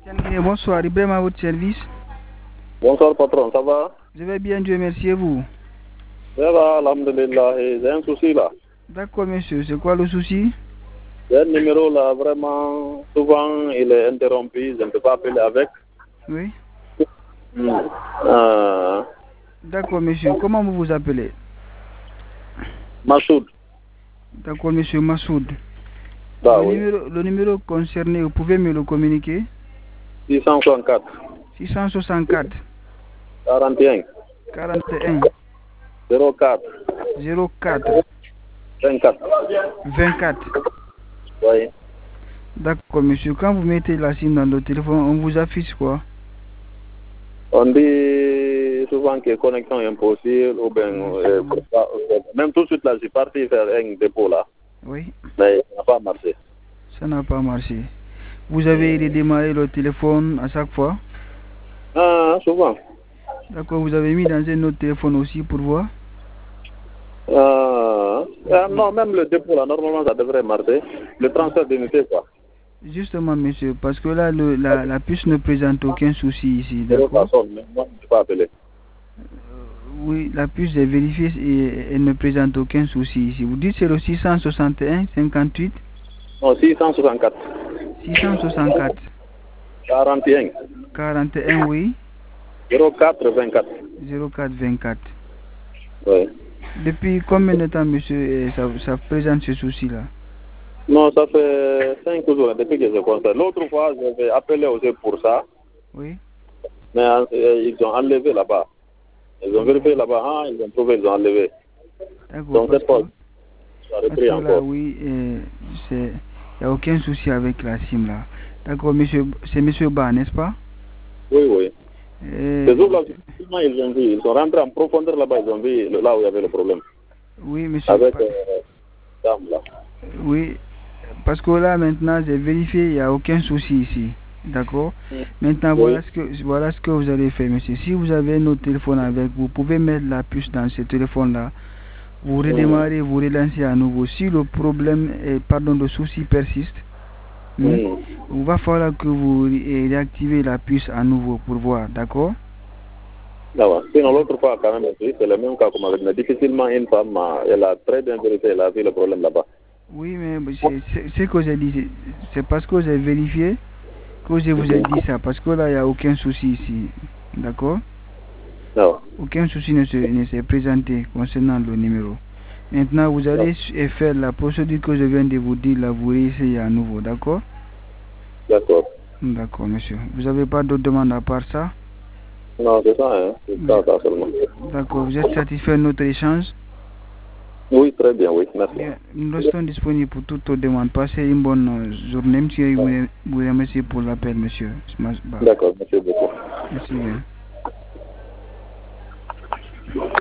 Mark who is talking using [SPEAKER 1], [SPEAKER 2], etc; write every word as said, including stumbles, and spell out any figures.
[SPEAKER 1] Bonsoir, Ibrahim à votre service.
[SPEAKER 2] Bonsoir patron, ça va?
[SPEAKER 1] Je vais bien, Dieu merci, et vous?
[SPEAKER 2] Ça va, alhamdulillah, j'ai un souci là.
[SPEAKER 1] D'accord monsieur, c'est quoi le souci?
[SPEAKER 2] J'ai un numéro là, vraiment, souvent il est interrompu, je ne peux pas appeler avec.
[SPEAKER 1] Oui.
[SPEAKER 2] Mmh. Euh...
[SPEAKER 1] D'accord monsieur, comment vous vous appelez?
[SPEAKER 2] Massoud.
[SPEAKER 1] D'accord monsieur Massoud.
[SPEAKER 2] Bah,
[SPEAKER 1] le,
[SPEAKER 2] oui.
[SPEAKER 1] numéro, le numéro concerné, vous pouvez me le communiquer?
[SPEAKER 2] six cent soixante-quatre.
[SPEAKER 1] six cent soixante-quatre.
[SPEAKER 2] quarante et un.
[SPEAKER 1] quarante et un.
[SPEAKER 2] zéro quatre.
[SPEAKER 1] zéro quatre.
[SPEAKER 2] vingt-quatre.
[SPEAKER 1] vingt-quatre.
[SPEAKER 2] Oui.
[SPEAKER 1] D'accord monsieur, quand vous mettez la SIM dans le téléphone, on vous affiche quoi?
[SPEAKER 2] On dit souvent que la connexion est impossible, ou bien, euh, même tout de suite là, j'ai parti faire un dépôt là.
[SPEAKER 1] Oui.
[SPEAKER 2] Mais ça n'a pas marché.
[SPEAKER 1] Ça n'a pas marché. Vous avez redémarré le téléphone à chaque fois?
[SPEAKER 2] Ah, souvent.
[SPEAKER 1] D'accord, vous avez mis dans un autre téléphone aussi pour voir?
[SPEAKER 2] Euh, euh, non, même le dépôt là, normalement ça devrait marcher. Le transfert d'unité quoi.
[SPEAKER 1] Justement monsieur, parce que là le, la, la puce ne présente aucun souci ici, d'accord?
[SPEAKER 2] Moi je ne peux pas appeler.
[SPEAKER 1] Oui, la puce est vérifiée et elle ne présente aucun souci ici. Vous dites c'est le six cent soixante et un cinquante-huit?
[SPEAKER 2] Non, six cent soixante-quatre.
[SPEAKER 1] six cent soixante-quatre.
[SPEAKER 2] quarante et un.
[SPEAKER 1] quarante et un, oui.
[SPEAKER 2] zéro quatre vingt-quatre.
[SPEAKER 1] zéro quatre vingt-quatre.
[SPEAKER 2] Oui.
[SPEAKER 1] Depuis combien de temps monsieur ça, ça présente ce souci-là?
[SPEAKER 2] Non, ça fait cinq jours depuis que je constate. L'autre fois, j'avais appelé aussi pour ça.
[SPEAKER 1] Oui.
[SPEAKER 2] Mais euh, ils ont enlevé là-bas. Ils ont vérifié là-bas, hein, ils ont trouvé, ils ont enlevé.
[SPEAKER 1] D'accord,
[SPEAKER 2] Donc cette fois, ça a repris
[SPEAKER 1] parce que là,
[SPEAKER 2] encore.
[SPEAKER 1] oui, il n'y a aucun souci avec la SIM là. D'accord, monsieur, c'est monsieur Ba, n'est-ce pas?
[SPEAKER 2] Oui, oui.
[SPEAKER 1] Et...
[SPEAKER 2] Ces jours-là, ils ont vu, ils sont rentrés en profondeur là-bas, ils ont vu là où il y avait le problème.
[SPEAKER 1] Oui, monsieur.
[SPEAKER 2] Avec euh, dame là.
[SPEAKER 1] Oui, parce que là maintenant, j'ai vérifié, il n'y a aucun souci ici. D'accord? Maintenant,
[SPEAKER 2] Oui.
[SPEAKER 1] voilà, ce que, voilà ce que vous allez faire, monsieur. Si vous avez un autre téléphone avec vous, vous pouvez mettre la puce dans ce téléphone-là. Vous redémarrez, vous relancez à nouveau. Si le problème, est, pardon, le souci persiste,
[SPEAKER 2] Mm.
[SPEAKER 1] hmm, il va falloir que vous réactivez la puce à nouveau pour voir. D'accord?
[SPEAKER 2] D'accord. Sinon, l'autre fois, quand même, c'est le même cas comme avec mais difficilement une femme, elle a très bien vérifié, elle a vu le problème là-bas.
[SPEAKER 1] Oui, mais c'est ce que j'ai dit. C'est parce que j'ai vérifié que je vous ai dit ça. Parce que là, il n'y a aucun souci ici. D'accord?
[SPEAKER 2] Non.
[SPEAKER 1] Aucun souci ne s'est présenté concernant le numéro. Maintenant, vous allez non. faire la procédure que je viens de vous dire, là, vous réessayez à nouveau. D'accord?
[SPEAKER 2] D'accord.
[SPEAKER 1] D'accord, monsieur. Vous n'avez pas d'autres demandes à part ça?
[SPEAKER 2] Non, c'est ça, hein. C'est ça, ça seulement.
[SPEAKER 1] D'accord. Vous êtes satisfait de notre échange?
[SPEAKER 2] Oui, très bien, oui. Merci.
[SPEAKER 1] Bien. Nous restons disponibles pour toutes vos demandes. Passez une bonne journée. Monsieur, vous, vous remercie pour l'appel, monsieur.
[SPEAKER 2] D'accord, merci beaucoup.
[SPEAKER 1] Merci bien.